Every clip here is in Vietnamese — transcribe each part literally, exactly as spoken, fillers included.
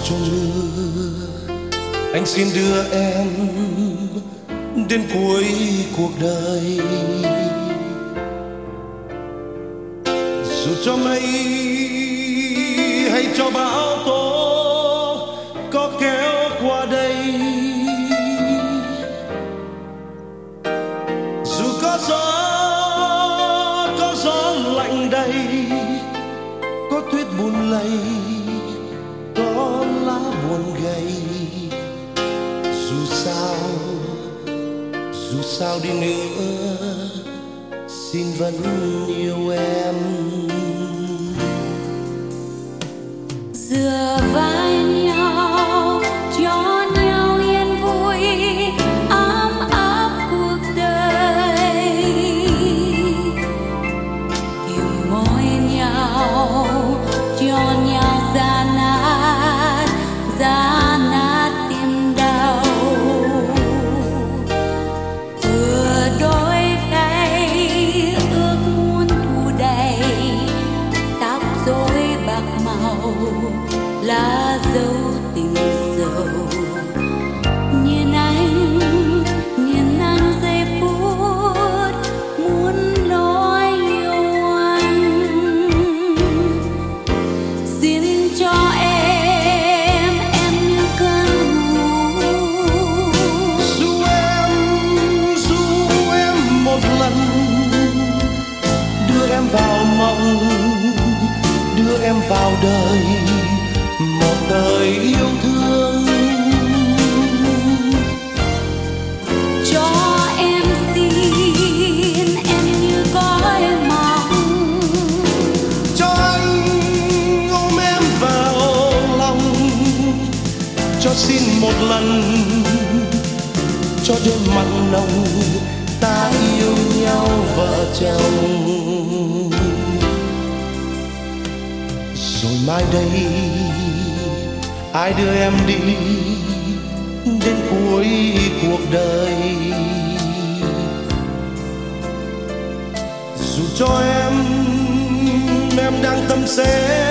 cho mưa, anh xin đưa em đến cuối cuộc đời. Dù cho mây hay cho bão tố có kéo qua đây, dù có gió có gió lạnh đầy, có tuyết buồn lầy, có lá buồn gầy, dù sao dù sao đi nữa xin vẫn yêu em. Dựa vai nhau cho nhau yên vui ấm áp cuộc đời, kề môi nhau cho nhau gian nát gian nát tim đau. Vừa đôi tay ước muốn thu đầy tóc rối bạc màu lá dấu tình sầu. Nhìn anh nhìn anh giây phút muốn nói yêu anh. Xin cho em em như cơn ngủ, Ru em ru em một lần, đưa em vào mộng, đưa em vào đời, một thời yêu thương. cho em xin em như cõi mộng, Cho anh ôm em vào lòng, cho xin một lần, cho đêm mặn nồng ta yêu nhau vợ chồng. Rồi mai đây ai đưa em đi đến cuối cuộc đời. Dù cho em em đang tâm sẽ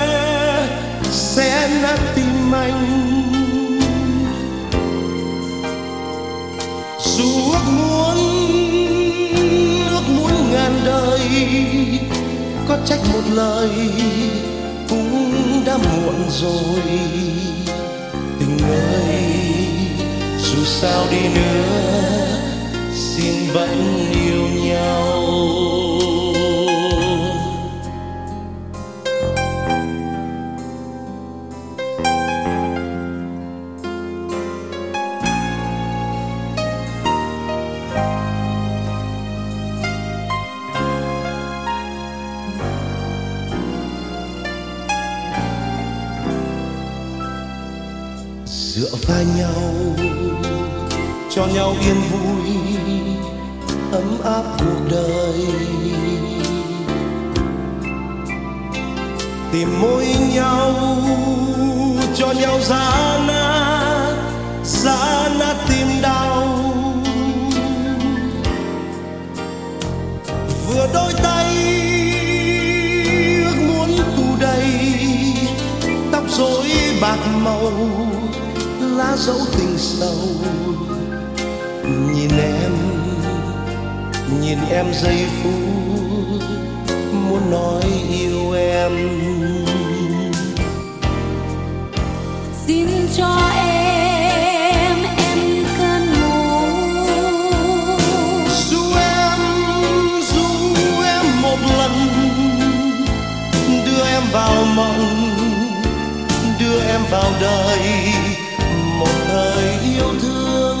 sẽ nát tim anh, dù ước muốn ước muốn ngàn đời, có trách một lời cũng đã muộn rồi. Tình ơi dù sao đi nữa xin vẫn yêu nhau. Dựa vai nhau cho nhau yên vui ấm áp cuộc đời, tìm môi nhau cho nhau giá nát giá nát tim đau. Vừa đôi tay ước muốn tù đầy tóc rối bạc màu lá dấu tình sâu. Nhìn em nhìn em giây phút muốn nói yêu em. xin cho em em như cơn ngủ, Ru em ru em một lần, đưa em vào mộng, đưa em vào đời, một thời yêu thương.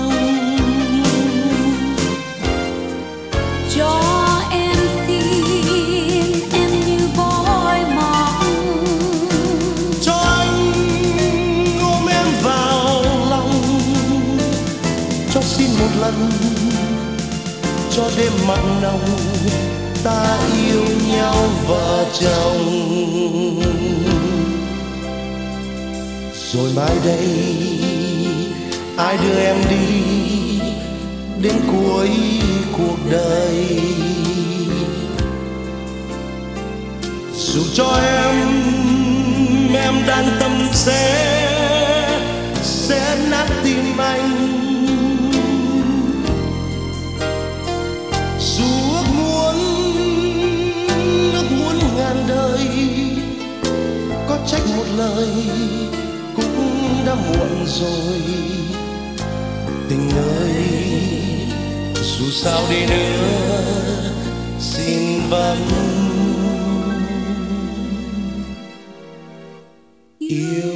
cho em xin em như bối mộng, Cho anh ôm em vào lòng, cho xin một lần, cho đêm mặn nồng ta yêu nhau vợ chồng. Rồi mai đây ai đưa em đi đến cuối cuộc đời. Dù cho em em đang tâm sẽ lời cũng đã muộn rồi. Tình ơi, dù sao đi nữa xin vẫn yêu.